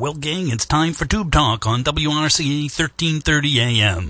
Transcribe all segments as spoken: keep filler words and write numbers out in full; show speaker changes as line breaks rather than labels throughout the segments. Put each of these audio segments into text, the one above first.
Well, gang, it's time for Tube Talk on W R C A thirteen thirty A M.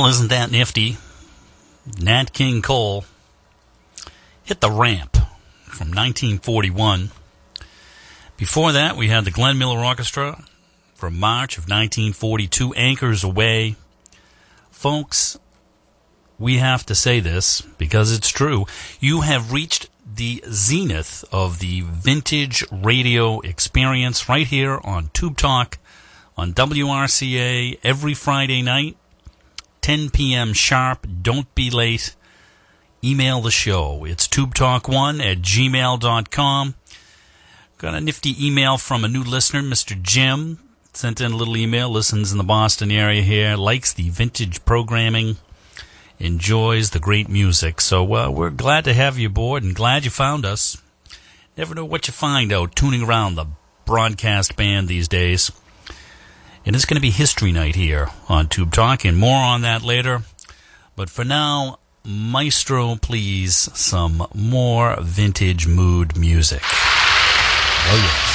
isn't that nifty? Nat King Cole hit the ramp from nineteen forty-one. Before that, we had the Glenn Miller Orchestra from March of nineteen forty-two, Anchors Away. Folks, we have to say this because it's true. You have reached the zenith of the vintage radio experience right here on Tube Talk on W R C A every Friday night, ten p.m. sharp. Don't be late. Email the show. It's tubetalk one at gmail dot com. Got a nifty email from a new listener, Mister Jim. Sent in a little email, listens in the Boston area here, likes the vintage programming, enjoys the great music. So uh, we're glad to have you aboard and glad you found us. Never know what you find out tuning around the broadcast band these days. And it's going to be History Night here on Tube Talk, and more on that later. But for now, Maestro, please, some more vintage mood music. Oh, yes.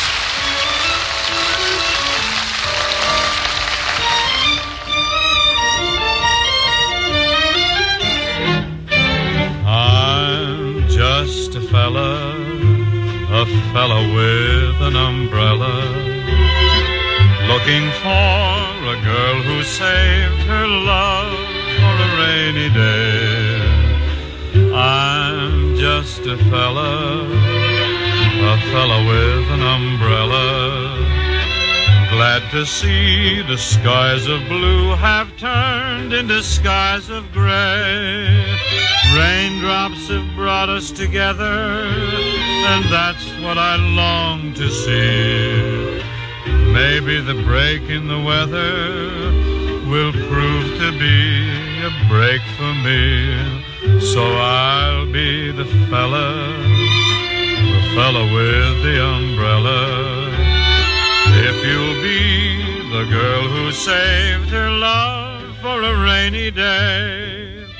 I'm just a fella, a fella with an umbrella, looking for a girl who saved her love for a rainy day. I'm just a fella, a fella with an umbrella, glad to see the skies of blue have turned into skies of gray. Raindrops have brought us together, and that's what I long to see. Maybe the break in the weather will prove to be a break for me. So I'll be the fella, the fella with the umbrella. If you'll be the girl who saved her love for a rainy day.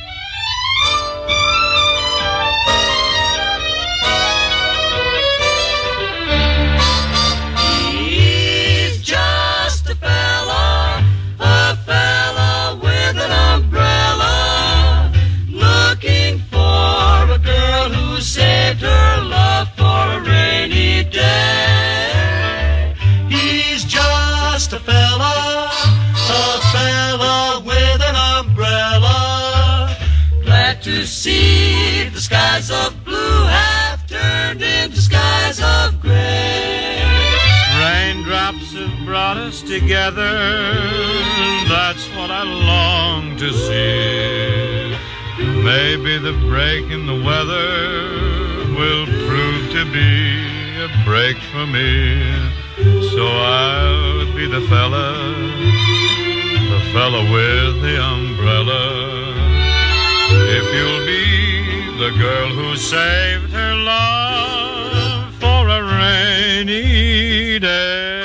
Saved her love for a rainy day. He's just a fella, a fella with an umbrella, glad to see the skies of blue have turned into skies of gray.
Raindrops have brought us together, that's what I long to see. Maybe the break in the weather will prove to be a break for me. So I'll be the fella, the fella with the umbrella. If you'll be the girl who saved her love for a rainy day.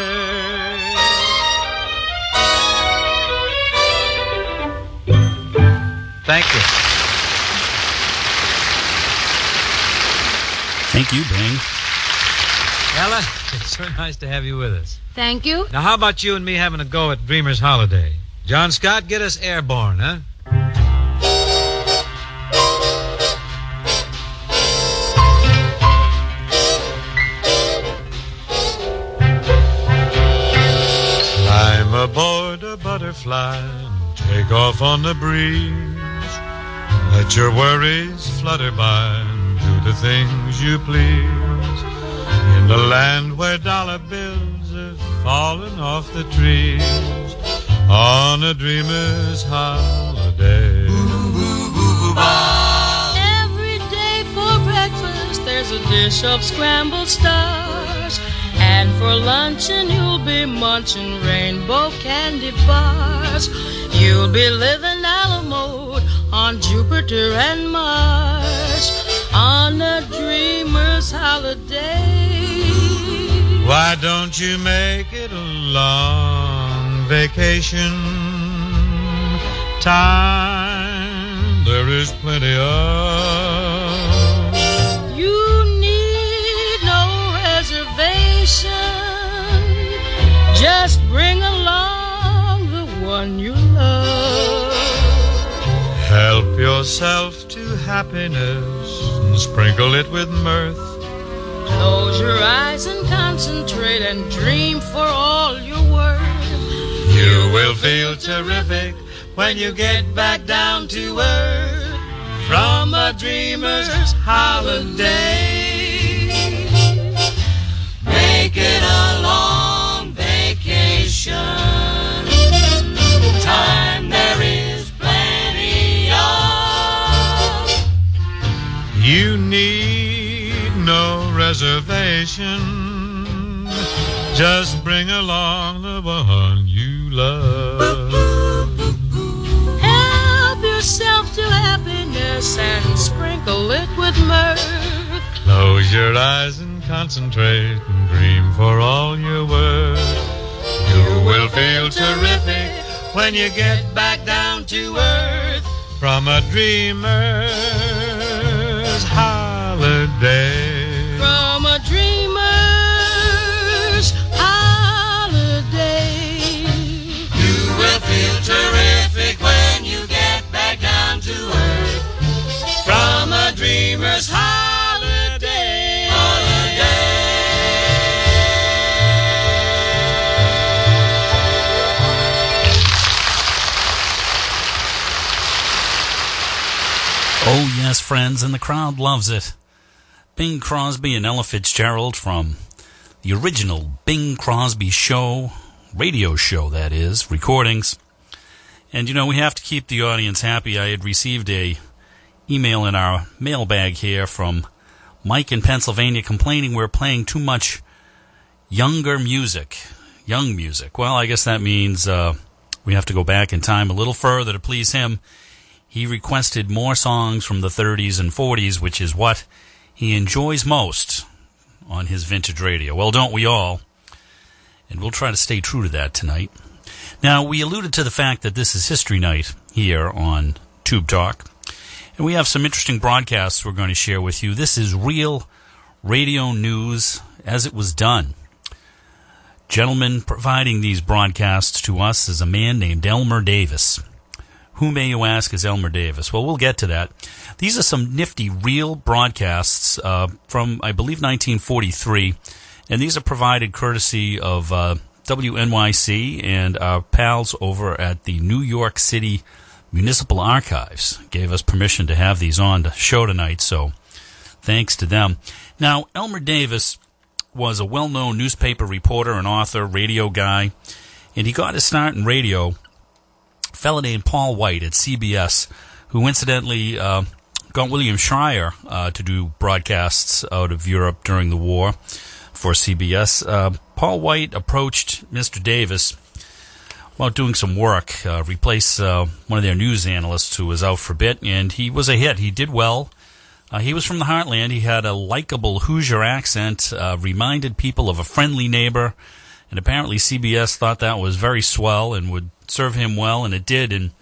Thank you.
Thank you, Bing.
Ella, it's so nice to have you with us.
Thank you.
Now, how about you and me having a go at Dreamer's Holiday? John Scott, get us Airborne, huh?
I'm aboard a butterfly and take off on the breeze. Let your worries flutter by and do the things you please. In the land where dollar bills have fallen off the trees, on a dreamer's holiday.
Every day for breakfast there's a dish of scrambled stars, and for luncheon you'll be munching rainbow candy bars. You'll be living a la mode on Jupiter and Mars, on a dreamer's holiday.
Why don't you make it a long vacation time? There is plenty of.
You need no reservation. Just bring along the one you love.
yourself to happiness and sprinkle it with mirth.
Close your eyes and concentrate and dream for all you're worth.
You will feel terrific when you get back down to earth from a dreamer's holiday.
Make it a long vacation. Time there is plenty of.
You need no reservation. Just bring along the one you love.
Help yourself to happiness and sprinkle it with mirth.
Close your eyes and concentrate and dream for all you're worth. You will feel terrific when you get back down to earth from a dreamer's holiday.
From a dreamer's holiday.
You will feel terrific when you get back down to earth from a dreamer's holiday. Holiday.
Oh, yes, friends, and the crowd loves it. Bing Crosby and Ella Fitzgerald from the original Bing Crosby Show, radio show, that is, recordings. And, you know, we have to keep the audience happy. I had received a email in our mailbag here from Mike in Pennsylvania complaining we're playing too much younger music. Young music. Well, I guess that means uh, we have to go back in time a little further to please him. He requested more songs from the thirties and forties, which is what he enjoys most on his vintage radio. Well, don't we all? And we'll try to stay true to that tonight. Now, we alluded to the fact that this is History Night here on Tube Talk. And we have some interesting broadcasts we're going to share with you. This is real radio news as it was done. Gentleman providing these broadcasts to us is a man named Elmer Davis. Who, may you ask, is Elmer Davis? Well, we'll get to that. These are some nifty real broadcasts uh, from, I believe, nineteen forty-three. And these are provided courtesy of uh, W N Y C and our pals over at the New York City Municipal Archives. Gave us permission to have these on the show tonight, so thanks to them. Now, Elmer Davis was a well-known newspaper reporter and author, radio guy, and he got his start in radio. A fellow named Paul White at C B S, who incidentally uh, got William Schreier uh, to do broadcasts out of Europe during the war for C B S. Uh, Paul White approached Mister Davis while doing some work, uh, replace uh, one of their news analysts who was out for a bit, and he was a hit. He did well. Uh, he was from the heartland. He had a likable Hoosier accent, uh, reminded people of a friendly neighbor, and apparently C B S thought that was very swell and would serve him well, and it did. And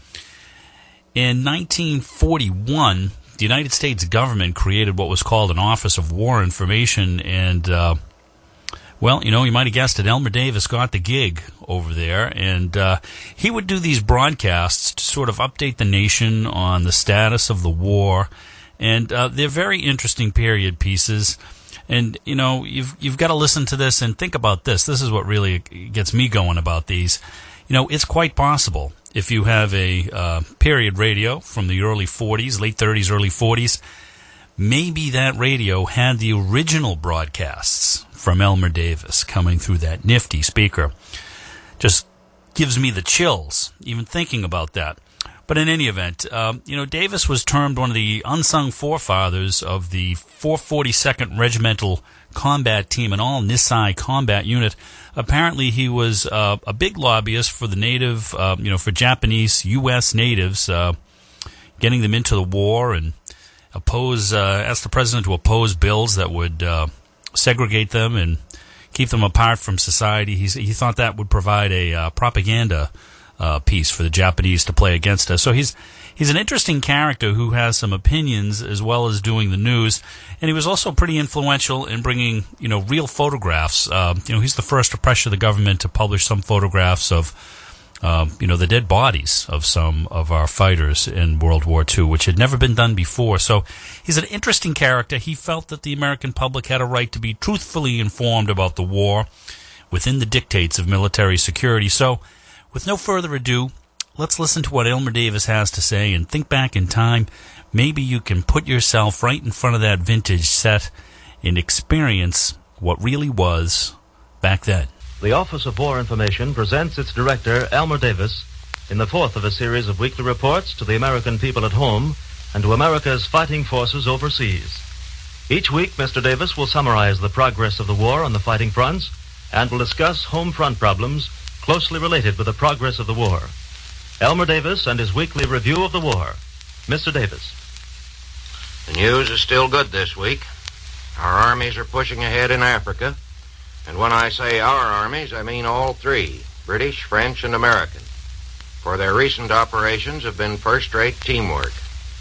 in nineteen forty-one, the United States government created what was called an Office of War Information, and, uh, well, you know, you might have guessed it, Elmer Davis got the gig over there, and uh, he would do these broadcasts to sort of update the nation on the status of the war, and uh, they're very interesting period pieces. And, you know, you've you've got to listen to this and think about this. This is what really gets me going about these. You know, it's quite possible if you have a uh, period radio from the early forties, late thirties, early forties, maybe that radio had the original broadcasts from Elmer Davis coming through that nifty speaker. Just gives me the chills, even thinking about that. But in any event, um, you know, Davis was termed one of the unsung forefathers of the four forty-second Regimental Combat Team, an all-Nisei combat unit. Apparently, he was uh, a big lobbyist for the native, uh, you know, for Japanese U S natives, uh, getting them into the war and oppose, uh, asked the president to oppose bills that would uh, segregate them and keep them apart from society. He's, he thought that would provide a uh, propaganda uh, piece for the Japanese to play against us. So he's he's an interesting character who has some opinions as well as doing the news. And he was also pretty influential in bringing, you know, real photographs. Uh, you know, he's the first to pressure the government to publish some photographs of um, you know, the dead bodies of some of our fighters in World War Two, which had never been done before. So he's an interesting character. He felt that the American public had a right to be truthfully informed about the war within the dictates of military security. So with no further ado, let's listen to what Elmer Davis has to say and think back in time. Maybe you can put yourself right in front of that vintage set and experience what really was back then.
The Office of War Information presents its director, Elmer Davis, in the fourth of a series of weekly reports to the American people at home and to America's fighting forces overseas. Each week, Mister Davis will summarize the progress of the war on the fighting fronts and will discuss home front problems closely related with the progress of the war. Elmer Davis and his weekly review of the war. Mister Davis.
The news is still good this week. Our armies are pushing ahead in Africa. And when I say our armies, I mean all three, British, French, and American. For their recent operations have been first-rate teamwork.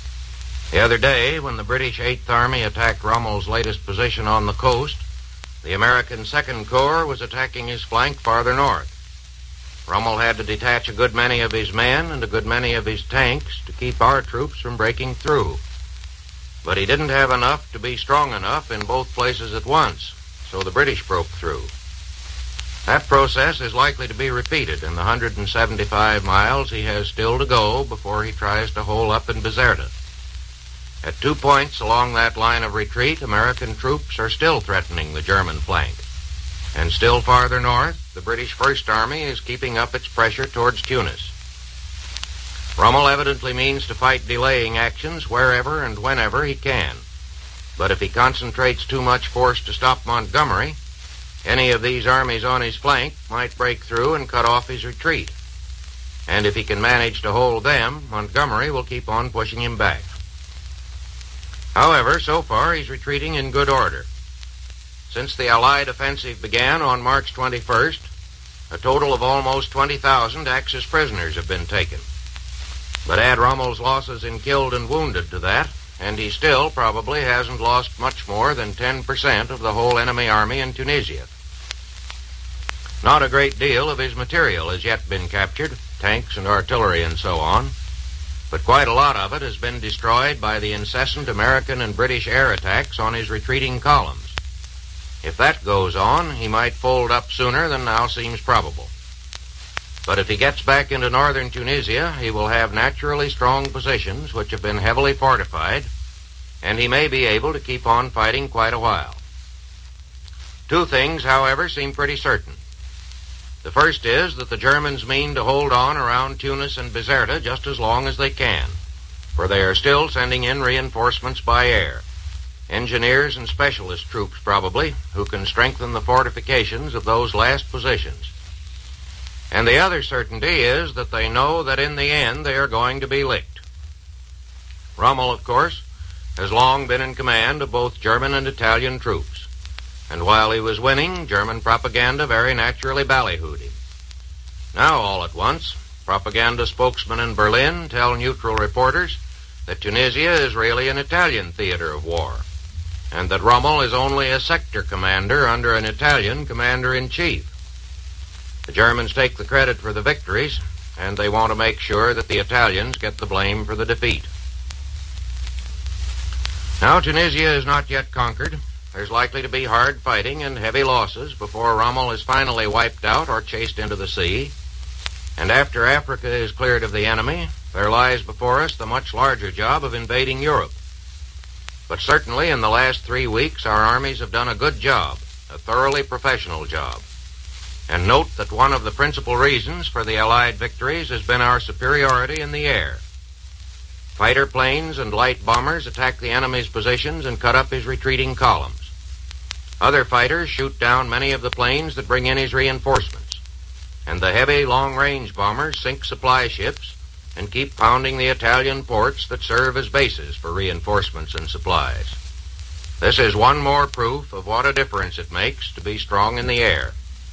The other day, when the British Eighth Army attacked Rommel's latest position on the coast, the American Second Corps was attacking his flank farther north. Rommel had to detach a good many of his men and a good many of his tanks to keep our troops from breaking through. But he didn't have enough to be strong enough in both places at once, so the British broke through. That process is likely to be repeated in the one hundred seventy-five miles he has still to go before he tries to hole up in Bizerta. At two points along that line of retreat, American troops are still threatening the German flank. And still farther north, the British First Army is keeping up its pressure towards Tunis. Rommel evidently means to fight delaying actions wherever and whenever he can. But if he concentrates too much force to stop Montgomery, any of these armies on his flank might break through and cut off his retreat. And if he can manage to hold them, Montgomery will keep on pushing him back. However, so far he's retreating in good order. Since the Allied offensive began on March twenty-first, a total of almost twenty thousand Axis prisoners have been taken. But add Rommel's losses in killed and wounded to that, and he still probably hasn't lost much more than ten percent of the whole enemy army in Tunisia. Not a great deal of his material has yet been captured, tanks and artillery and so on, but quite a lot of it has been destroyed by the incessant American and British air attacks on his retreating columns. If that goes on, he might fold up sooner than now seems probable. But if he gets back into northern Tunisia, he will have naturally strong positions which have been heavily fortified, and he may be able to keep on fighting quite a while. Two things, however, seem pretty certain. The first is that the Germans mean to hold on around Tunis and Bizerta just as long as they can, for they are still sending in reinforcements by air. Engineers and specialist troops, probably, who can strengthen the fortifications of those last positions. And the other certainty is that they know that in the end they are going to be licked. Rommel, of course, has long been in command of both German and Italian troops. And while he was winning, German propaganda very naturally ballyhooed him. Now, all at once, propaganda spokesmen in Berlin tell neutral reporters that Tunisia is really an Italian theater of war, and that Rommel is only a sector commander under an Italian commander-in-chief. The Germans take the credit for the victories, and they want to make sure that the Italians get the blame for the defeat. Now, Tunisia is not yet conquered. There's likely to be hard fighting and heavy losses before Rommel is finally wiped out or chased into the sea. And after Africa is cleared of the enemy, there lies before us the much larger job of invading Europe. But certainly in the last three weeks, our armies have done a good job, a thoroughly professional job. And note that one of the principal reasons for the Allied victories has been our superiority in the air. Fighter planes and light bombers attack the enemy's positions and cut up his retreating columns. Other fighters shoot down many of the planes that bring in his reinforcements. And the heavy, long-range bombers sink supply ships and keep pounding the Italian ports that serve as bases for reinforcements and supplies. This is one more proof of what a difference it makes to be strong in the air.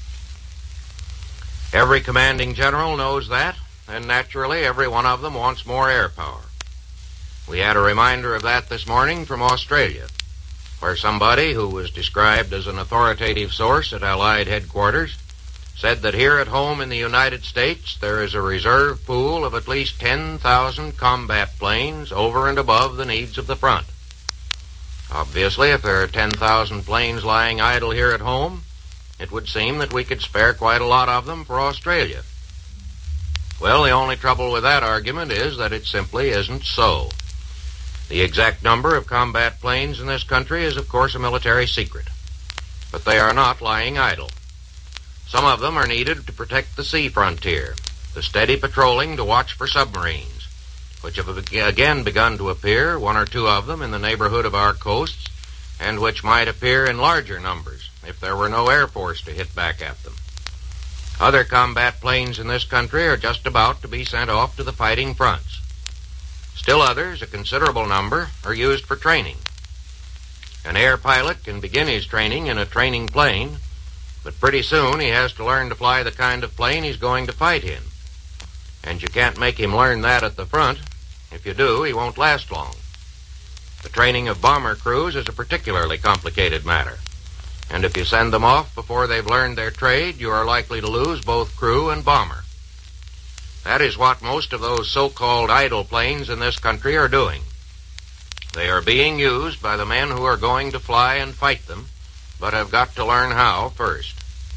Every commanding general knows that, and naturally every one of them wants more air power. We had a reminder of that this morning from Australia, where somebody who was described as an authoritative source at Allied headquarters said that here at home in the United States there is a reserve pool of at least ten thousand combat planes over and above the needs of the front. Obviously, if there are ten thousand planes lying idle here at home, it would seem that we could spare quite a lot of them for Australia. Well, the only trouble with that argument is that it simply isn't so. The exact number of combat planes in this country is, of course, a military secret. But they are not lying idle. Some of them are needed to protect the sea frontier, the steady patrolling to watch for submarines, which have again begun to appear, one or two of them, in the neighborhood of our coasts, and which might appear in larger numbers if there were no Air Force to hit back at them. Other combat planes in this country are just about to be sent off to the fighting fronts. Still others, a considerable number, are used for training. An air pilot can begin his training in a training plane, but pretty soon he has to learn to fly the kind of plane he's going to fight in. And you can't make him learn that at the front. If you do, he won't last long. The training of bomber crews is a particularly complicated matter. And if you send them off before they've learned their trade, you are likely to lose both crew and bomber. That is what most of those so-called idle planes in this country are doing. They are being used by the men who are going to fly and fight them, but have got to learn how first.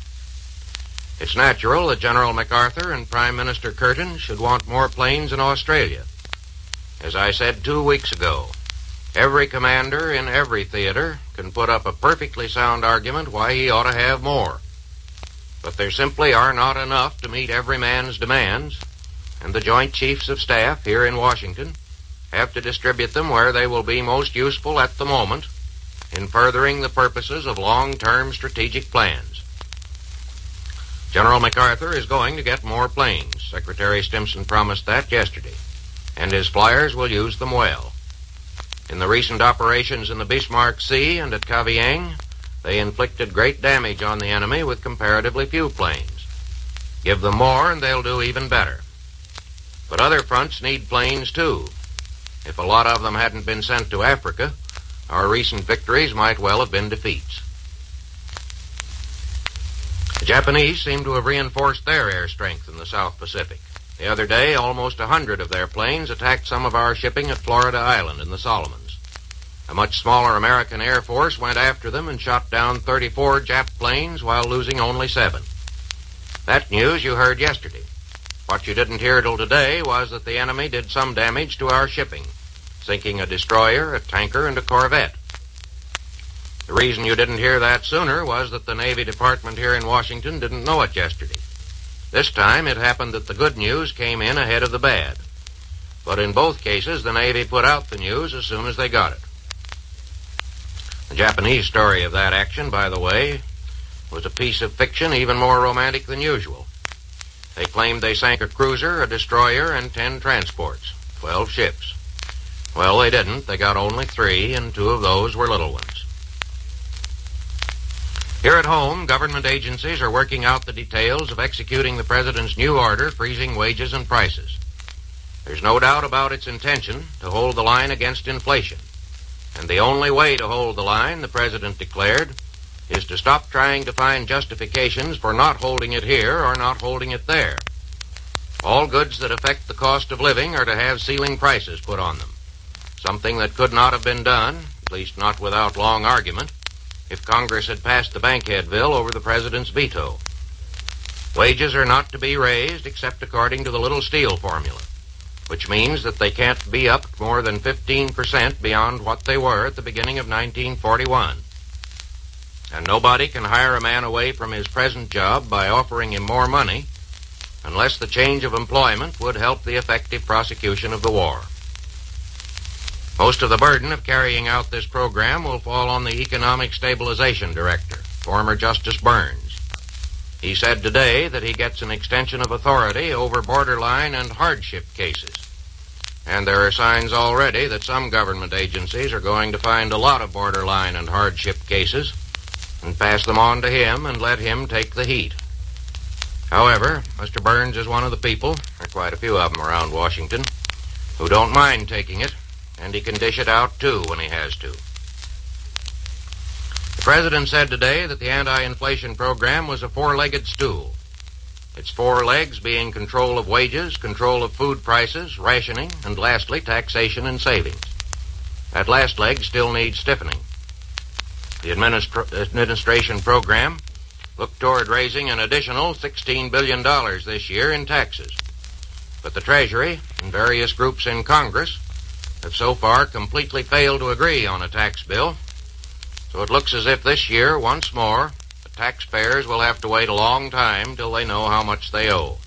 It's natural that General MacArthur and Prime Minister Curtin should want more planes in Australia. As I said two weeks ago, every commander in every theater can put up a perfectly sound argument why he ought to have more. But there simply are not enough to meet every man's demands, and the Joint Chiefs of Staff here in Washington have to distribute them where they will be most useful at the moment in furthering the purposes of long-term strategic plans. General MacArthur is going to get more planes. Secretary Stimson promised that yesterday, and his flyers will use them well. In the recent operations in the Bismarck Sea and at Kavieng, they inflicted great damage on the enemy with comparatively few planes. Give them more and they'll do even better. But other fronts need planes too. If a lot of them hadn't been sent to Africa, our recent victories might well have been defeats. The Japanese seem to have reinforced their air strength in the South Pacific. The other day, almost a hundred of their planes attacked some of our shipping at Florida Island in the Solomons. A much smaller American Air Force went after them and shot down thirty-four Jap planes while losing only seven. That news you heard yesterday. What you didn't hear till today was that the enemy did some damage to our shipping, sinking a destroyer, a tanker, and a corvette. The reason you didn't hear that sooner was that the Navy Department here in Washington didn't know it yesterday. This time it happened that the good news came in ahead of the bad. But in both cases, the Navy put out the news as soon as they got it. The Japanese story of that action, by the way, was a piece of fiction even more romantic than usual. They claimed they sank a cruiser, a destroyer, and ten transports, twelve ships. Well, they didn't. They got only three, and two of those were little ones. Here at home, government agencies are working out the details of executing the President's new order freezing wages and prices. There's no doubt about its intention to hold the line against inflation. And the only way to hold the line, the President declared, is to stop trying to find justifications for not holding it here or not holding it there. All goods that affect the cost of living are to have ceiling prices put on them, something that could not have been done, at least not without long argument, if Congress had passed the Bankhead bill over the President's veto. Wages are not to be raised except according to the Little Steel formula, which means that they can't be up more than fifteen percent beyond what they were at the beginning of nineteen forty-one. And nobody can hire a man away from his present job by offering him more money unless the change of employment would help the effective prosecution of the war. Most of the burden of carrying out this program will fall on the Economic Stabilization Director, former Justice Burns. He said today that he gets an extension of authority over borderline and hardship cases. And there are signs already that some government agencies are going to find a lot of borderline and hardship cases and pass them on to him and let him take the heat. However, Mister Burns is one of the people, there are quite a few of them around Washington, who don't mind taking it, and he can dish it out, too, when he has to. The President said today that the anti-inflation program was a four-legged stool. its four legs being control of wages, control of food prices, rationing, and lastly, taxation and savings. That last leg still needs stiffening. The administra- administration program looked toward raising an additional sixteen billion dollars this year in taxes. But the Treasury and various groups in Congress have so far completely failed to agree on a tax bill. So it looks as if this year, once more, the taxpayers will have to wait a long time till they know how much they owe.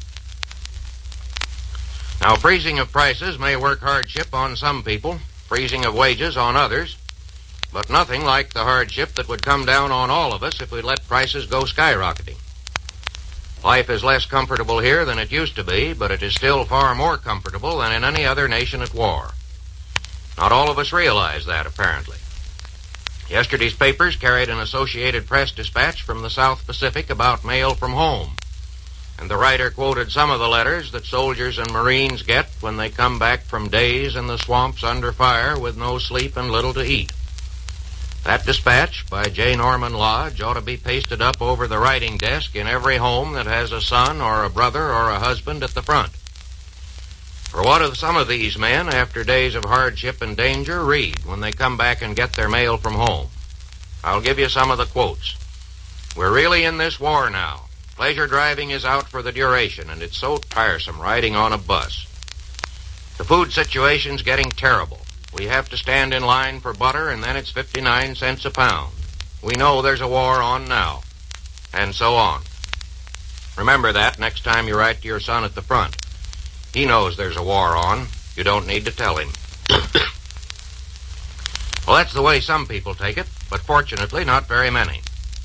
Now, freezing of prices may work hardship on some people, freezing of wages on others, but nothing like the hardship that would come down on all of us if we let prices go skyrocketing. Life is less comfortable here than it used to be, but it is still far more comfortable than in any other nation at war. Not all of us realize that, apparently. Yesterday's papers carried an Associated Press dispatch from the South Pacific about mail from home, and the writer quoted some of the letters that soldiers and Marines get when they come back from days in the swamps under fire with no sleep and little to eat. That dispatch by J. Norman Lodge ought to be pasted up over the writing desk in every home that has a son or a brother or a husband at the front. For what do some of these men, after days of hardship and danger, read when they come back and get their mail from home? I'll give you some of the quotes. We're really in this war now. Pleasure driving is out for the duration, and it's so tiresome riding on a bus. The food situation's getting terrible. We have to stand in line for butter, and then it's fifty-nine cents a pound. We know there's a war on now. And so on. Remember that next time you write to your son at the front. He knows there's a war on. You don't need to tell him. Well, that's the way some people take it, but fortunately not very many.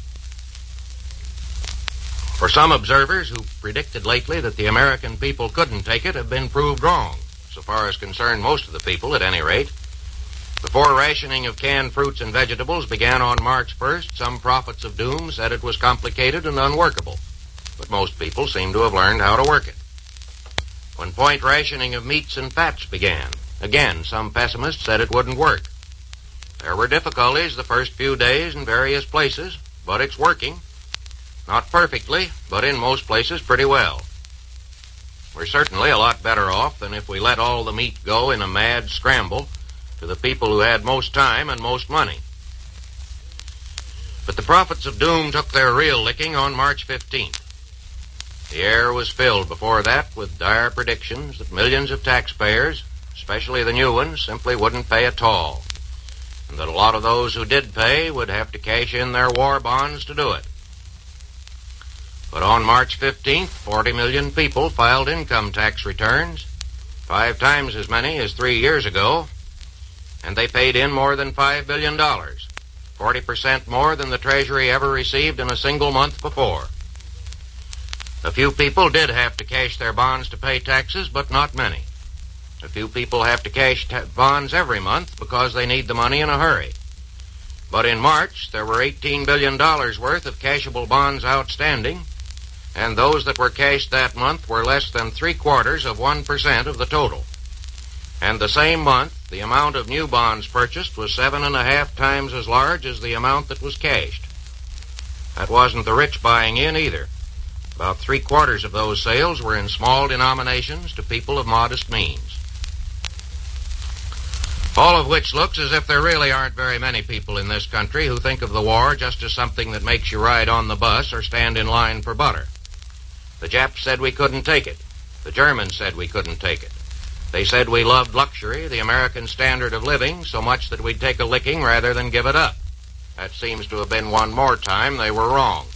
For some observers who predicted lately that the American people couldn't take it have been proved wrong, so far as concerned most of the people, at any rate. Before rationing of canned fruits and vegetables began on March first, some prophets of doom said it was complicated and unworkable, but most people seem to have learned how to work it. When point rationing of meats and fats began, again, some pessimists said it wouldn't work. There were difficulties the first few days in various places, but it's working. Not perfectly, but in most places pretty well. We're certainly a lot better off than if we let all the meat go in a mad scramble to the people who had most time and most money. But the prophets of doom took their real licking on March fifteenth. The air was filled before that with dire predictions that millions of taxpayers, especially the new ones, simply wouldn't pay at all, and that a lot of those who did pay would have to cash in their war bonds to do it. But on March fifteenth, forty million people filed income tax returns, five times as many as three years ago, and they paid in more than five billion dollars, forty percent more than the Treasury ever received in a single month before. A few people did have to cash their bonds to pay taxes, but not many. A few people have to cash ta- bonds every month because they need the money in a hurry. But in March, there were eighteen billion dollars worth of cashable bonds outstanding, and those that were cashed that month were less than three-quarters of one percent of the total. And the same month, the amount of new bonds purchased was seven and a half times as large as the amount that was cashed. That wasn't the rich buying in either. About three-quarters of those sales were in small denominations to people of modest means. All of which looks as if there really aren't very many people in this country who think of the war just as something that makes you ride on the bus or stand in line for butter. The Japs said we couldn't take it. The Germans said we couldn't take it. They said we loved luxury, the American standard of living, so much that we'd take a licking rather than give it up. That seems to have been one more time they were wrong.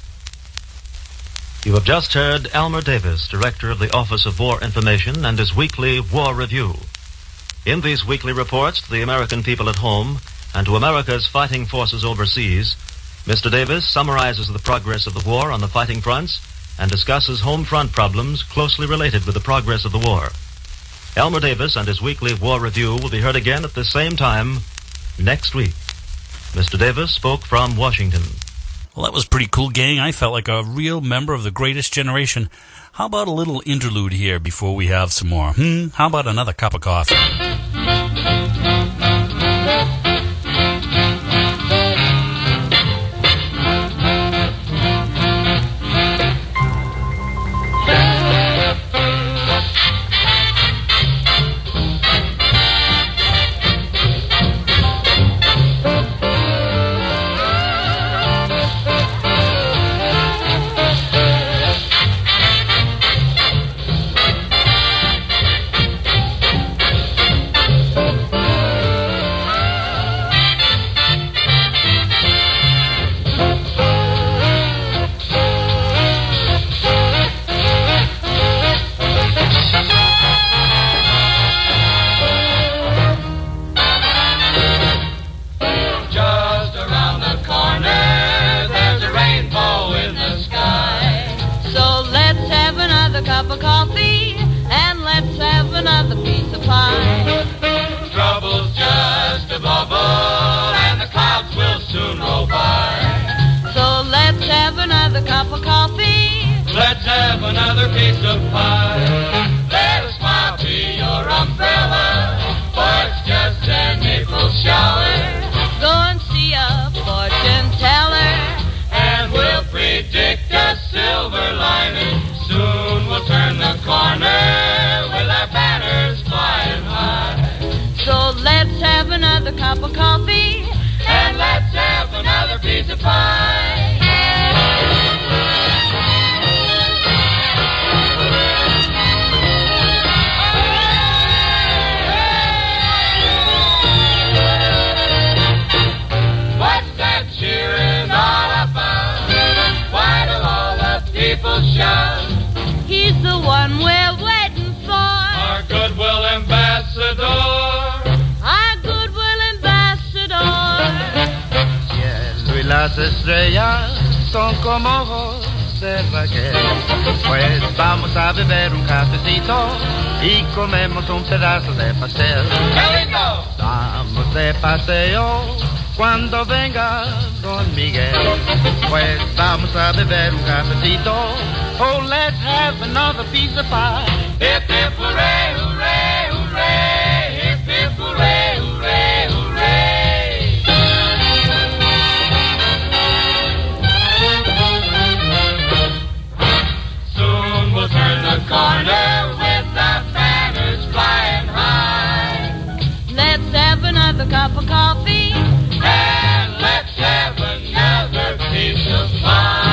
You have just heard Elmer Davis, Director of the Office of War Information, and his weekly War Review. In these weekly reports to the American people at home and to America's fighting forces overseas, Mister Davis summarizes the progress of the war on the fighting fronts and discusses home front problems closely related with the progress of the war. Elmer Davis and his weekly War Review will be heard again at the same time next week. Mister Davis spoke from Washington.
Well, that was pretty cool, gang. I felt like a real member of the greatest generation. How about a little interlude here before we have some more? Hmm? How about another cup of coffee?
cup of coffee, and let's have another piece of pie.
Trouble's just a bubble, and the clouds will soon roll by.
So let's have another cup of coffee.
Let's have another piece of pie. Let a smile be your umbrella, for it's just an April shower.
Go and see a fortune teller,
And we'll predict a silver lining. Soon we'll turn the corner with our banners flying high.
so let's have another cup of coffee.
And let's have another piece of pie. What's that cheering all about? Why do all the people shout?
He's the one we're waiting for,
Our goodwill ambassador.
our goodwill ambassador.
Cielo y las estrellas son como ojos de raquel. Pues vamos a beber un cafecito y comemos un pedazo de pastel.
Here we go.
Vamos de paseo cuando venga Don Miguel. Pues vamos a beber un cafecito. Oh, let's have another piece of pie.
Hip, hip, hooray, hooray, hooray. Hip, hip, hooray, hooray, hooray. Soon we'll turn the corner with our banners flying high.
Let's have another cup of coffee.
And let's have another piece of pie.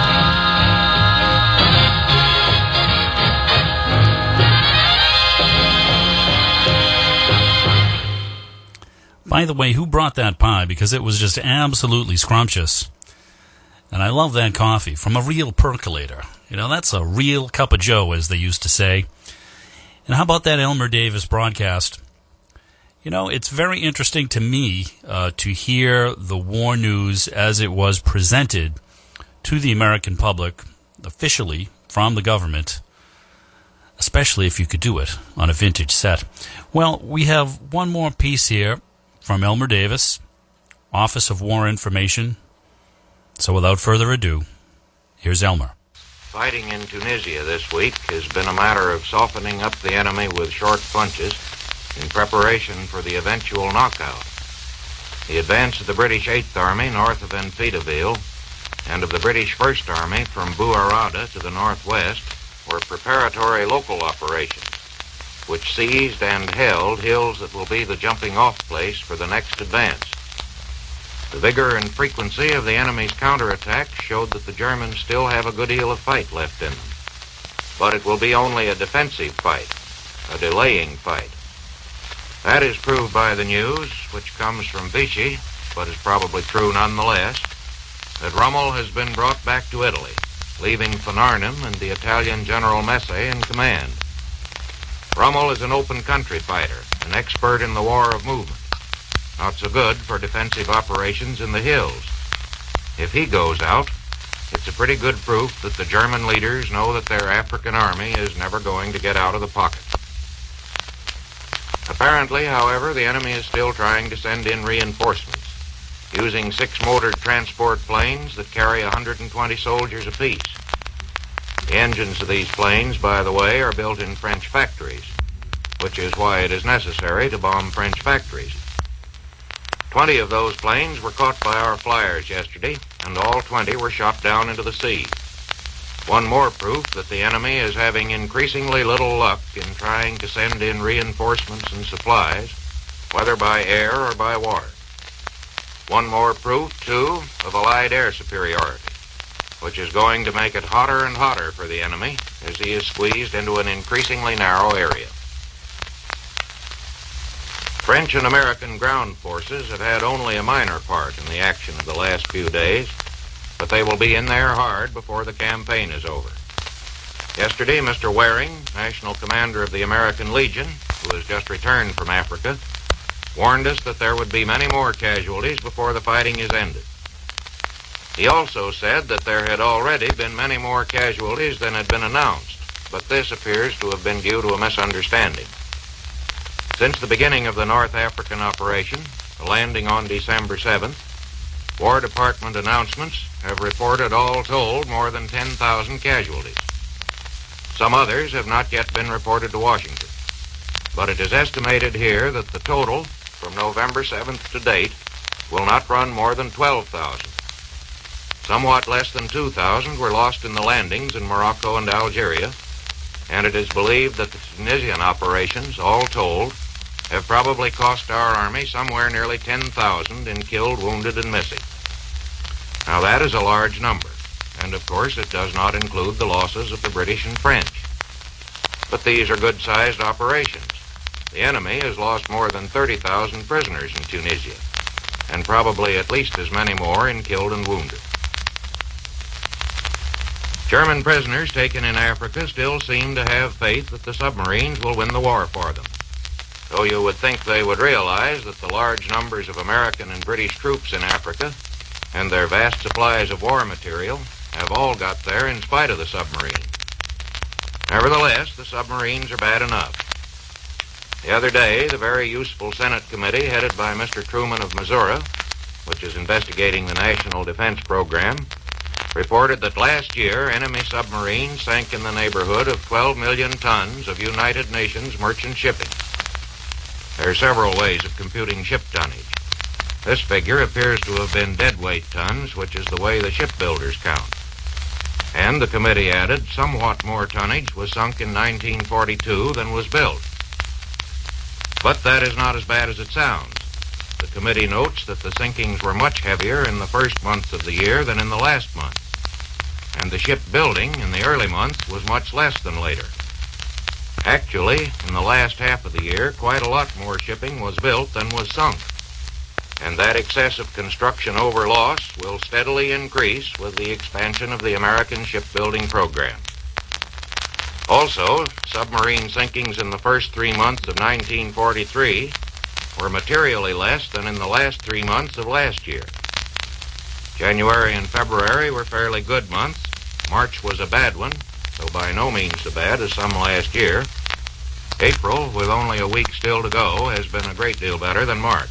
By the way, who brought that pie? Because it was just absolutely scrumptious. And I love that coffee from a real percolator. You know, that's a real cup of joe, as they used to say. And how about that Elmer Davis broadcast? You know, it's very interesting to me uh, to hear the war news as it was presented to the American public, officially from the government, especially if you could do it on a vintage set. Well, we have one more piece here from Elmer Davis, Office of War Information. So without further ado, here's Elmer.
Fighting in Tunisia this week has been a matter of softening up the enemy with short punches in preparation for the eventual knockout. The advance of the British Eighth Army north of Enfidaville and of the British First Army from Buarada to the northwest were preparatory local operations, which seized and held hills that will be the jumping-off place for the next advance. The vigor and frequency of the enemy's counterattack showed that the Germans still have a good deal of fight left in them. But it will be only a defensive fight, a delaying fight. That is proved by the news, which comes from Vichy, but is probably true nonetheless, that Rommel has been brought back to Italy, leaving von Arnim and the Italian General Messe in command. Rommel is an open country fighter, an expert in the war of movement. Not so good for defensive operations in the hills. If he goes out, it's a pretty good proof that the German leaders know that their African army is never going to get out of the pocket. Apparently, however, the enemy is still trying to send in reinforcements, using six-motored transport planes that carry one hundred twenty soldiers apiece. The engines of these planes, by the way, are built in French factories, which is why it is necessary to bomb French factories. Twenty of those planes were caught by our flyers yesterday, and all twenty were shot down into the sea. One more proof that the enemy is having increasingly little luck in trying to send in reinforcements and supplies, whether by air or by water. One more proof, too, of Allied air superiority, which is going to make it hotter and hotter for the enemy as he is squeezed into an increasingly narrow area. French and American ground forces have had only a minor part in the action of the last few days, but they will be in there hard before the campaign is over. Yesterday, Mister Waring, National Commander of the American Legion, who has just returned from Africa, warned us that there would be many more casualties before the fighting is ended. He also said that there had already been many more casualties than had been announced, but this appears to have been due to a misunderstanding. Since the beginning of the North African operation, the landing on December seventh, War Department announcements have reported all told more than ten thousand casualties. Some others have not yet been reported to Washington, but it is estimated here that the total from November seventh to date will not run more than twelve thousand. Somewhat less than two thousand were lost in the landings in Morocco and Algeria, and it is believed that the Tunisian operations, all told, have probably cost our Army somewhere nearly ten thousand in killed, wounded, and missing. Now that is a large number, and of course it does not include the losses of the British and French. But these are good-sized operations. The enemy has lost more than thirty thousand prisoners in Tunisia, and probably at least as many more in killed and wounded. German prisoners taken in Africa still seem to have faith that the submarines will win the war for them. Though you would think they would realize that the large numbers of American and British troops in Africa and their vast supplies of war material have all got there in spite of the submarine. Nevertheless, the submarines are bad enough. The other day, the very useful Senate committee headed by Mister Truman of Missouri, which is investigating the National Defense Program, reported that last year enemy submarines sank in the neighborhood of twelve million tons of United Nations merchant shipping. There are several ways of computing ship tonnage. This figure appears to have been deadweight tons, which is the way the shipbuilders count. And the committee added somewhat more tonnage was sunk in nineteen forty-two than was built. But that is not as bad as it sounds. The committee notes that the sinkings were much heavier in the first months of the year than in the last month, and the shipbuilding in the early months was much less than later. Actually, in the last half of the year, quite a lot more shipping was built than was sunk, and that excessive construction over loss will steadily increase with the expansion of the American shipbuilding program. Also, submarine sinkings in the first three months of nineteen forty-three were materially less than in the last three months of last year. January and February were fairly good months. March was a bad one, though by no means so bad as some last year. April, with only a week still to go, has been a great deal better than March.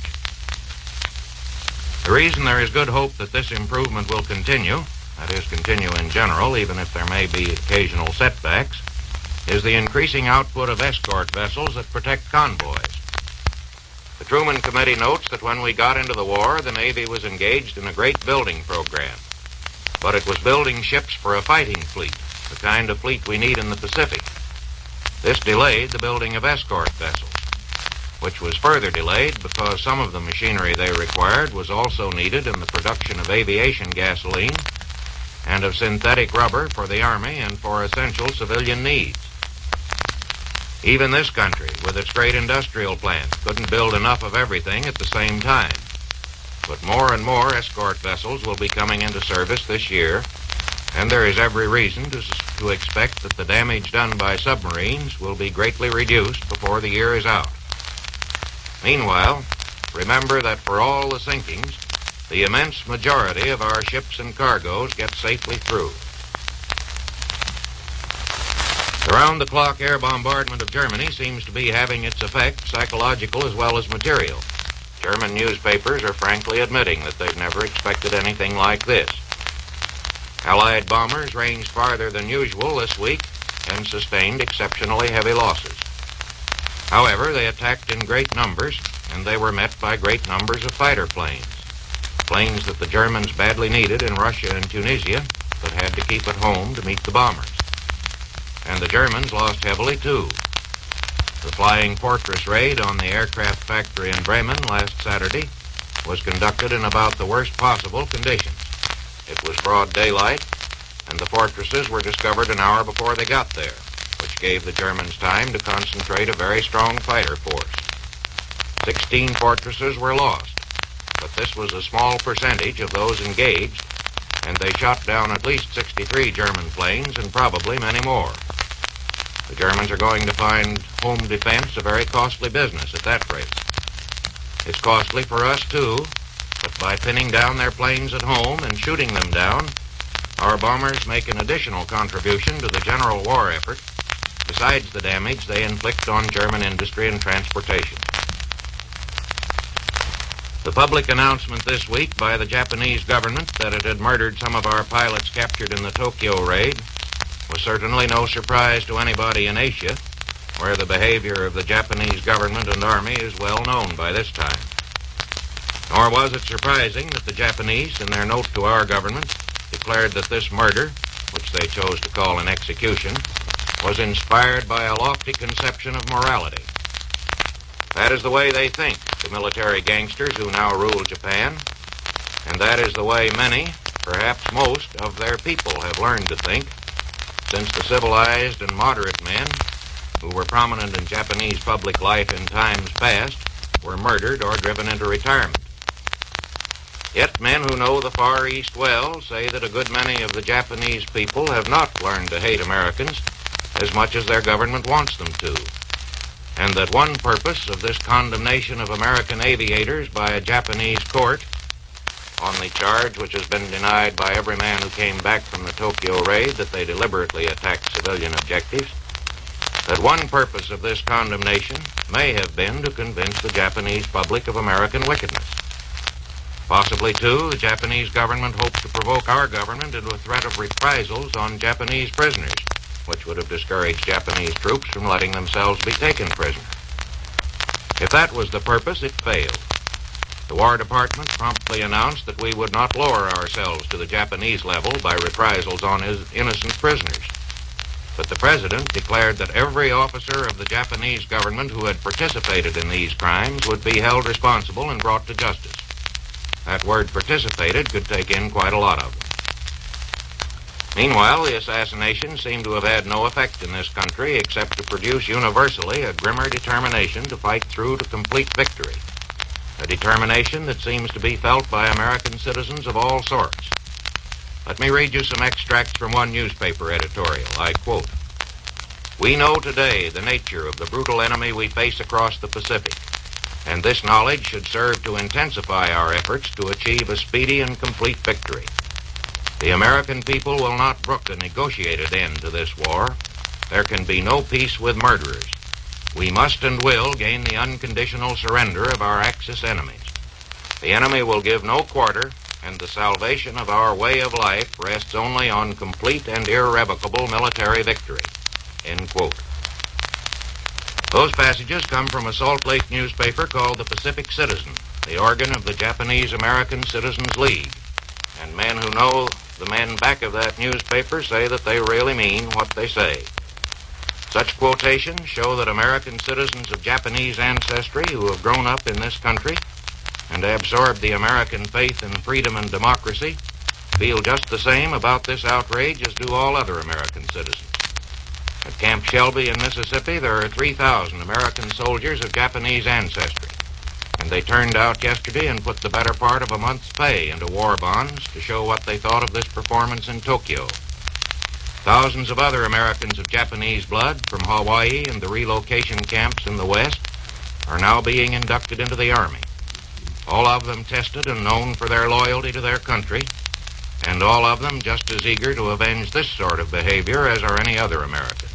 The reason there is good hope that this improvement will continue, that is, continue in general, even if there may be occasional setbacks, is the increasing output of escort vessels that protect convoys. The Truman Committee notes that when we got into the war, the Navy was engaged in a great building program. But it was building ships for a fighting fleet, the kind of fleet we need in the Pacific. This delayed the building of escort vessels, which was further delayed because some of the machinery they required was also needed in the production of aviation gasoline and of synthetic rubber for the Army and for essential civilian needs. Even this country, with its great industrial plants, couldn't build enough of everything at the same time. But more and more escort vessels will be coming into service this year, and there is every reason to, to expect that the damage done by submarines will be greatly reduced before the year is out. Meanwhile, remember that for all the sinkings, the immense majority of our ships and cargoes get safely through. The round-the-clock air bombardment of Germany seems to be having its effect, psychological as well as material. German newspapers are frankly admitting that they've never expected anything like this. Allied bombers ranged farther than usual this week and sustained exceptionally heavy losses. However, they attacked in great numbers, and they were met by great numbers of fighter planes, planes that the Germans badly needed in Russia and Tunisia, but had to keep at home to meet the bombers. And the Germans lost heavily, too. The Flying Fortress raid on the aircraft factory in Bremen last Saturday was conducted in about the worst possible conditions. It was broad daylight, and the fortresses were discovered an hour before they got there, which gave the Germans time to concentrate a very strong fighter force. Sixteen fortresses were lost, but this was a small percentage of those engaged, and they shot down at least sixty-three German planes and probably many more. The Germans are going to find home defense a very costly business at that rate. It's costly for us, too, but by pinning down their planes at home and shooting them down, our bombers make an additional contribution to the general war effort besides the damage they inflict on German industry and transportation. The public announcement this week by the Japanese government that it had murdered some of our pilots captured in the Tokyo raid was certainly no surprise to anybody in Asia, where the behavior of the Japanese government and army is well known by this time. Nor was it surprising that the Japanese, in their note to our government, declared that this murder, which they chose to call an execution, was inspired by a lofty conception of morality. That is the way they think, the military gangsters who now rule Japan, and that is the way many, perhaps most, of their people have learned to think, since the civilized and moderate men who were prominent in Japanese public life in times past were murdered or driven into retirement. Yet men who know the Far East well say that a good many of the Japanese people have not learned to hate Americans as much as their government wants them to, and that one purpose of this condemnation of American aviators by a Japanese court on the charge which has been denied by every man who came back from the Tokyo raid that they deliberately attacked civilian objectives, that one purpose of this condemnation may have been to convince the Japanese public of American wickedness. Possibly, too, the Japanese government hoped to provoke our government into a threat of reprisals on Japanese prisoners, which would have discouraged Japanese troops from letting themselves be taken prisoner. If that was the purpose, it failed. The War Department promptly announced that we would not lower ourselves to the Japanese level by reprisals on his innocent prisoners. But the President declared that every officer of the Japanese government who had participated in these crimes would be held responsible and brought to justice. That word participated could take in quite a lot of them. Meanwhile, the assassination seemed to have had no effect in this country except to produce universally a grimmer determination to fight through to complete victory. A determination that seems to be felt by American citizens of all sorts. Let me read you some extracts from one newspaper editorial. I quote, "We know today the nature of the brutal enemy we face across the Pacific, and this knowledge should serve to intensify our efforts to achieve a speedy and complete victory. The American people will not brook a negotiated end to this war. There can be no peace with murderers. We must and will gain the unconditional surrender of our Axis enemies. The enemy will give no quarter, and the salvation of our way of life rests only on complete and irrevocable military victory." End quote. Those passages come from a Salt Lake newspaper called the Pacific Citizen, the organ of the Japanese-American Citizens League. And men who know the men back of that newspaper say that they really mean what they say. Such quotations show that American citizens of Japanese ancestry who have grown up in this country and absorbed the American faith in freedom and democracy feel just the same about this outrage as do all other American citizens. At Camp Shelby in Mississippi, there are three thousand American soldiers of Japanese ancestry, and they turned out yesterday and put the better part of a month's pay into war bonds to show what they thought of this performance in Tokyo. Thousands of other Americans of Japanese blood from Hawaii and the relocation camps in the West are now being inducted into the Army. All of them tested and known for their loyalty to their country, and all of them just as eager to avenge this sort of behavior as are any other Americans.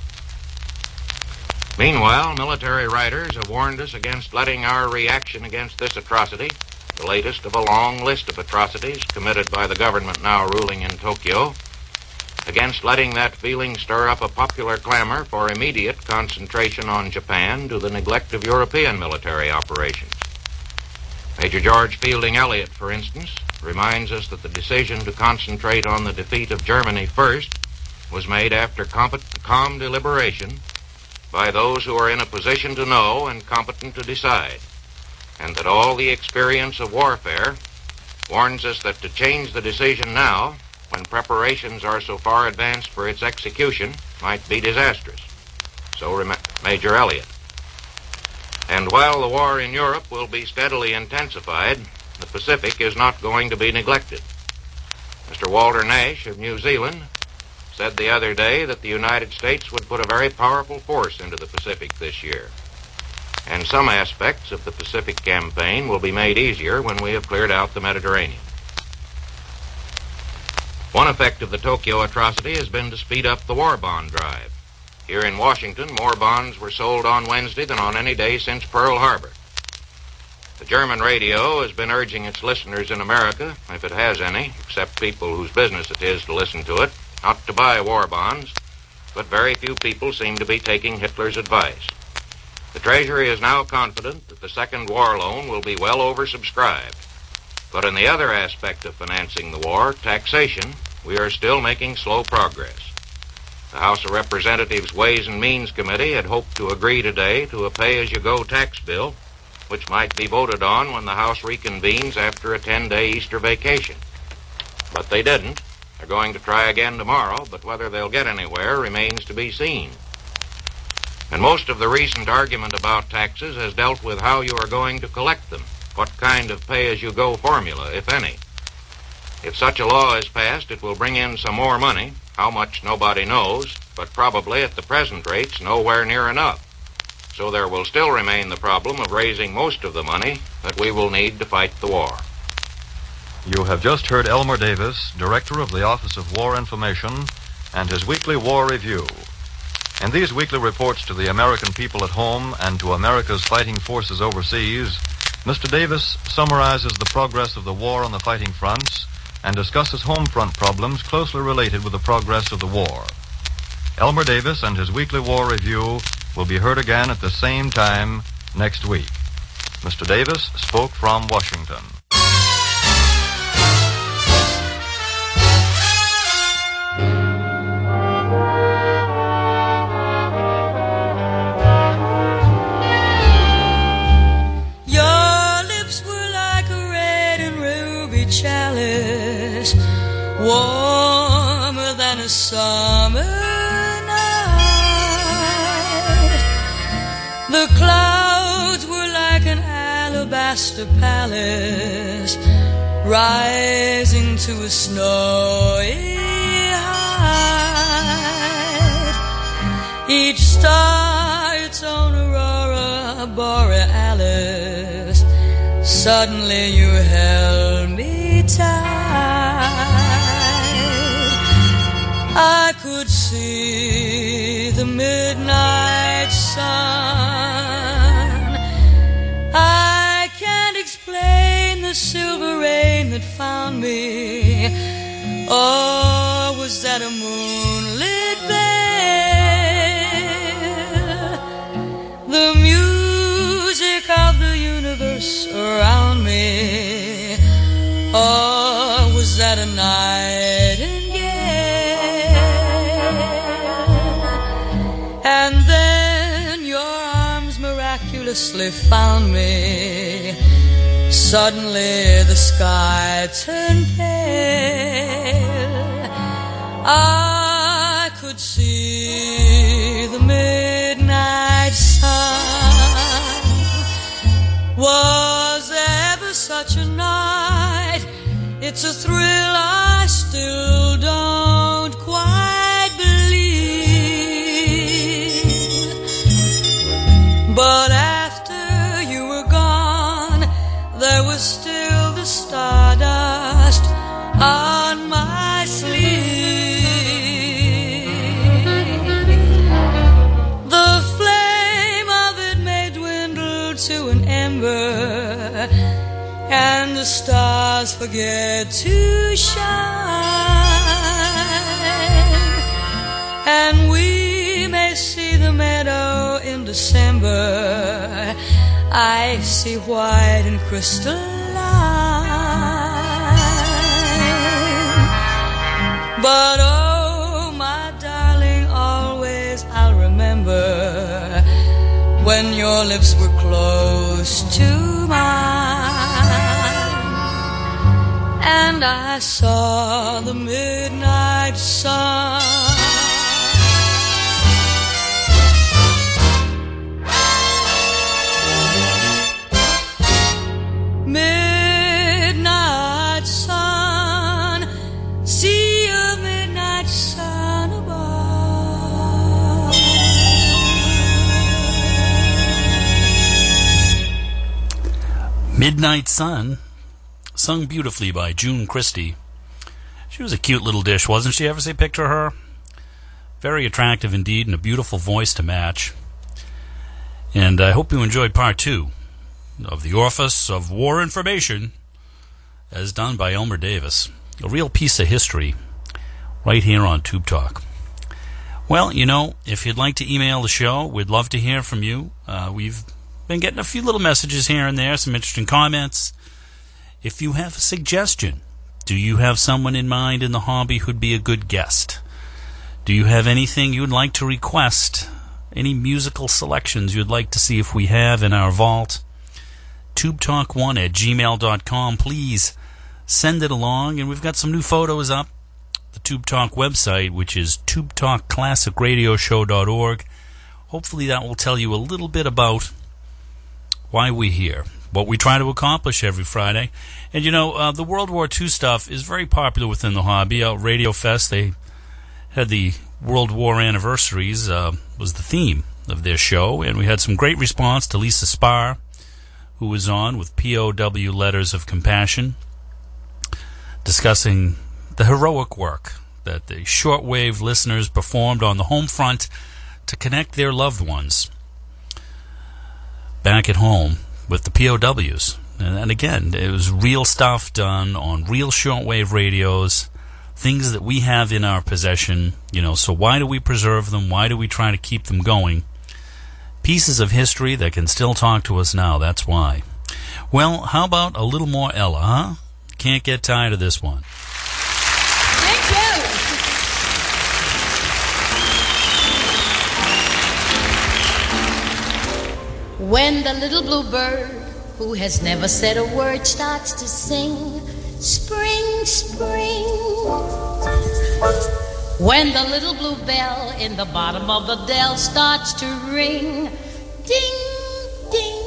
Meanwhile, military writers have warned us against letting our reaction against this atrocity, the latest of a long list of atrocities committed by the government now ruling in Tokyo, against letting that feeling stir up a popular clamor for immediate concentration on Japan to the neglect of European military operations. Major George Fielding Elliott, for instance, reminds us that the decision to concentrate on the defeat of Germany first was made after comp- calm deliberation by those who are in a position to know and competent to decide, and that all the experience of warfare warns us that to change the decision now, when preparations are so far advanced for its execution, might be disastrous. So rem- Major Elliott. And while the war in Europe will be steadily intensified, the Pacific is not going to be neglected. Mister Walter Nash of New Zealand said the other day that the United States would put a very powerful force into the Pacific this year. And some aspects of the Pacific campaign will be made easier when we have cleared out the Mediterranean. One effect of the Tokyo atrocity has been to speed up the war bond drive. Here in Washington, more bonds were sold on Wednesday than on any day since Pearl Harbor. The German radio has been urging its listeners in America, if it has any, except people whose business it is to listen to it, not to buy war bonds, but very few people seem to be taking Hitler's advice. The Treasury is now confident that the second war loan will be well oversubscribed. But in the other aspect of financing the war, taxation, we are still making slow progress. The House of Representatives Ways and Means Committee had hoped to agree today to a pay-as-you-go tax bill, which might be voted on when the House reconvenes after a ten-day Easter vacation. But they didn't. They're going to try again tomorrow, but whether they'll get anywhere remains to be seen. And most of the recent argument about taxes has dealt with how you are going to collect them, what kind of pay-as-you-go formula, if any. If such a law is passed, it will bring in some more money. How much, nobody knows, but probably at the present rates, nowhere near enough. So there will still remain the problem of raising most of the money that we will need to fight the war.
You have just heard Elmer Davis, Director of the Office of War Information, and his weekly War Review. In these weekly reports to the American people at home and to America's fighting forces overseas, Mister Davis summarizes the progress of the war on the fighting fronts and discusses home front problems closely related with the progress of the war. Elmer Davis and his weekly War Review will be heard again at the same time next week. Mister Davis spoke from Washington.
Warmer than a summer night. The clouds were like an alabaster palace rising to a snowy height. Each star its own aurora borealis. Suddenly you held me tight. I could see the midnight sun. I can't explain the silver rain that found me. Oh, was that a moonlit veil? The music of the universe around me. Oh, was that a nightingale? And then your arms miraculously found me. Suddenly the sky turned pale. I could see the midnight sun. Was there ever such a night? It's a thrill I still don't quite believe. But after you were gone, there was still the stardust on my sleeve. The flame of it may dwindle to an ember, and the stars forget to shine, and we may see the meadow in December, icy white and crystalline. But oh, my darling, always I'll remember when your lips were close to mine, and I saw the midnight sun. Midnight sun, see a midnight sun above.
Midnight Sun, sung beautifully by June Christy. She was a cute little dish, wasn't she? Ever see a picture of her? Very attractive indeed, and a beautiful voice to match. And I hope you enjoyed part two of The Office of War Information, as done by Elmer Davis. A real piece of history right here on Tube Talk. Well, you know, if you'd like to email the show, we'd love to hear from you. Uh, we've been getting a few little messages here and there, some interesting comments. If you have a suggestion, do you have someone in mind in the hobby who'd be a good guest? Do you have anything you'd like to request? Any musical selections you'd like to see if we have in our vault? tube talk one at gmail dot com. Please send it along. And we've got some new photos up. The Tube Talk website, which is tube talk classic radio show dot org. Hopefully that will tell you a little bit about why we're here, what we try to accomplish every Friday. And, you know, uh, the World War Two stuff is very popular within the hobby. Uh, Radio Fest, they had the World War anniversaries, uh, was the theme of their show. And we had some great response to Lisa Spar, who was on with P O W Letters of Compassion, discussing the heroic work that the shortwave listeners performed on the home front to connect their loved ones back at home with the P O Ws. And, and again, it was real stuff done on real shortwave radios, things that we have in our possession. You know, so why do we preserve them? Why do we try to keep them going? Pieces of history that can still talk to us now, that's why. Well, how about a little more Ella, huh? Can't get tired of this one.
Thank you. When the little blue bird, who has never said a word, starts to sing, spring, spring. When the little blue bell in the bottom of the dell starts to ring, ding, ding.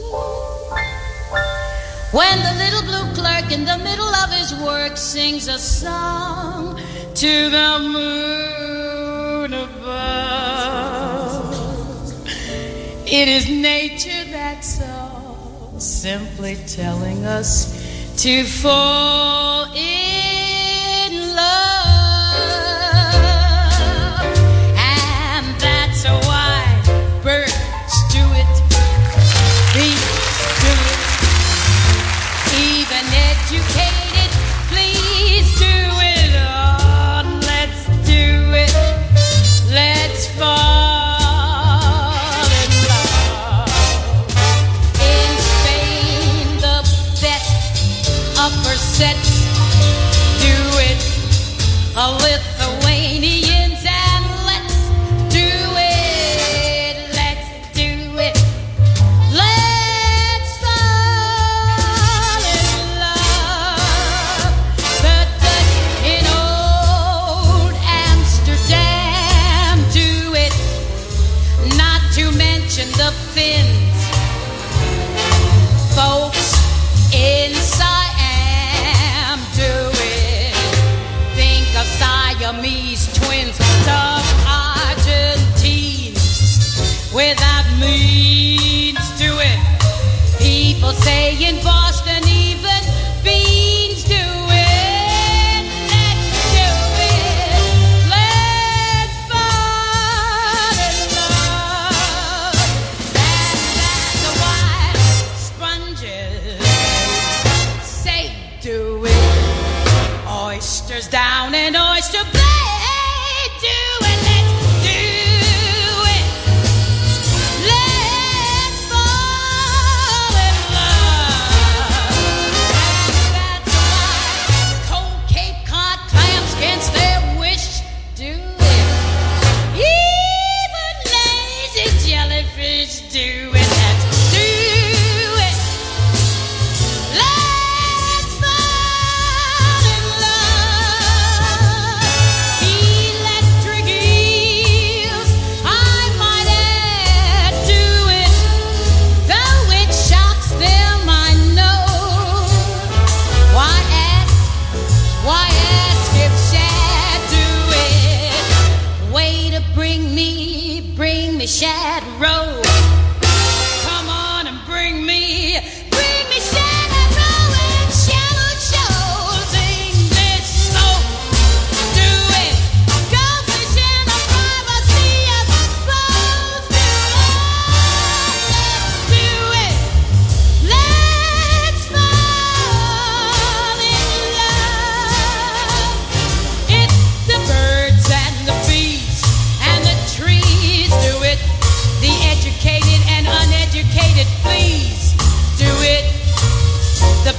When the little blue clerk in the middle of his work sings a song to the moon above, it is nature that's all simply telling us to fall in love. Why birds do it, bees do it, even educated please do it on. Let's do it, let's fall in love. In Spain the best upper sets do it, a Lithuanians and let's do it. The Finns, folks in Siam do it. Think of Siamese twins, tough Argentines without means to it. People say in Boston even beans do it. Let's do it. Let's fall in love. Do it. Oysters down and oyster bay. Do it. Let's do it. Let's fall in love. And that's why cold Cape Cod clams against their wish. Do it. Even lazy jellyfish do it. Let's do it. Let's fall in love. Electric eels, I might add to it. Though it shocks them, I know. Why ask? Why ask if Shad do it? Way to bring me, bring me Shad Row. Come on and bring me, bring me Shad Row and Shallow Shoals. English smoke, do it. Go fishing on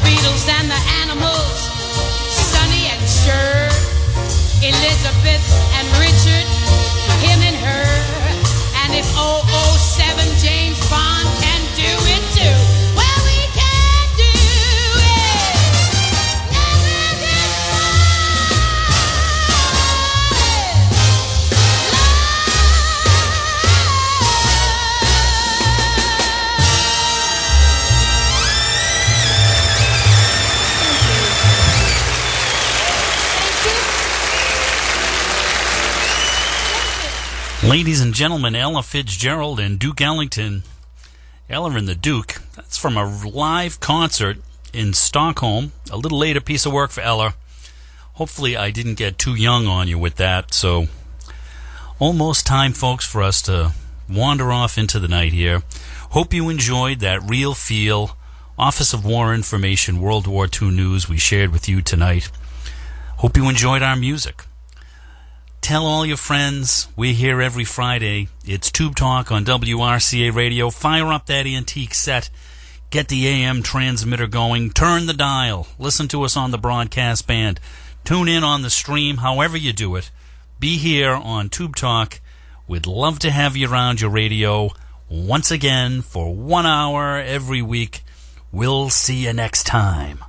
Beatles and the Animals, Sonny and Cher, Elizabeth and Richard, him and her. And if oh oh seven James Bond can do it too, well, we can do it.
Ladies and gentlemen, Ella Fitzgerald and Duke Ellington. Ella and the Duke. That's from a live concert in Stockholm. A little later piece of work for Ella. Hopefully I didn't get too young on you with that. So almost time, folks, for us to wander off into the night here. Hope you enjoyed that real feel Office of War Information World War Two news we shared with you tonight. Hope you enjoyed our music. Tell all your friends, we're here every Friday. It's Tube Talk on W R C A Radio. Fire up that antique set. Get the A M transmitter going. Turn the dial. Listen to us on the broadcast band. Tune in on the stream, however you do it. Be here on Tube Talk. We'd love to have you around your radio once again for one hour every week. We'll see you next time.